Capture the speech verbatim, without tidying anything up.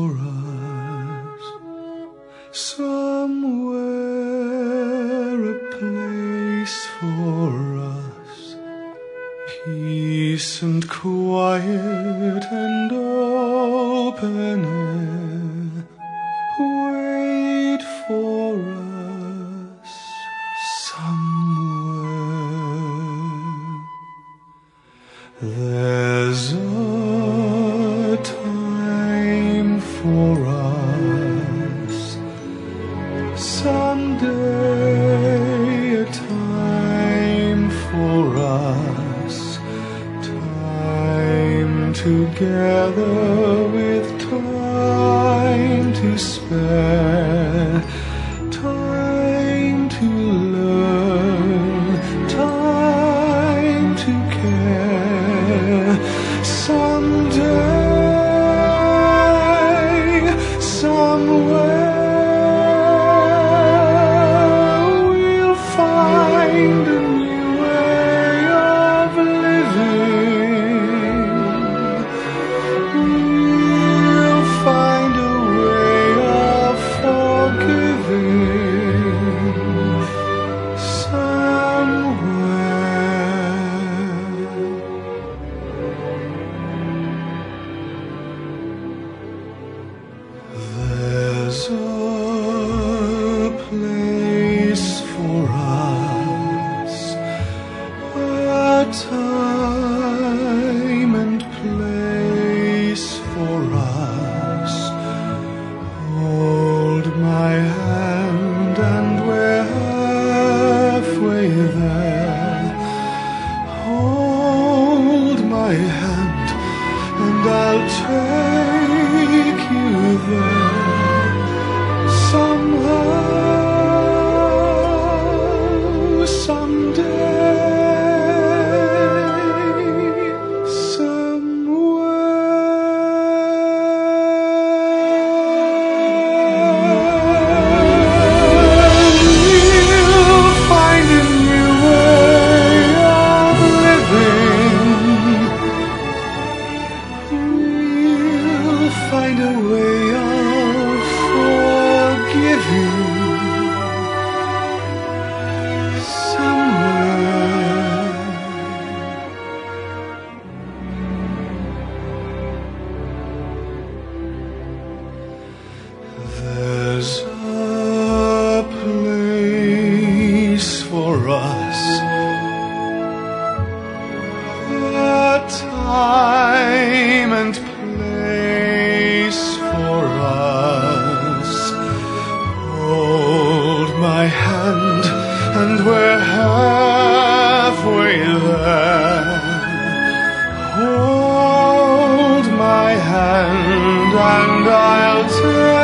for us, somewhere a place for us, peace and quiet and open air wait for us somewhere. There's a time for us, someday a time for us, time together with time to spare, time to learn, time to care. Someday, somewhere, we'll find a new way of living. We'll find a way of forgiving somewhere. There's a place for us, a time and place for us. Hold my hand and we're halfway there. Hold my hand and I'll take you there. Somehow, someday, somewhere, we'll find a new way of living. We'll find a way of forgiving somewhere. There's a place for us, a time and place for us. Hold my hand and we're halfway there. Hold my hand and I'll take